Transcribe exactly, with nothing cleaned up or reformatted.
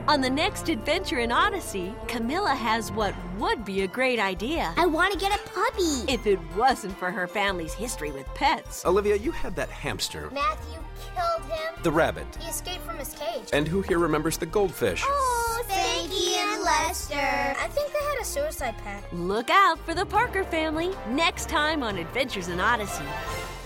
On the next adventure in Odyssey, Camilla has what would be a great idea. I want to get a puppy. If it wasn't for her family's history with pets. Olivia, you had that hamster. Matthew killed him. The rabbit. He escaped from his cage. And who here remembers the goldfish? Oh, Spanky and Lester. I think they had a suicide pact. Look out for the Parker family next time on Adventures in Odyssey.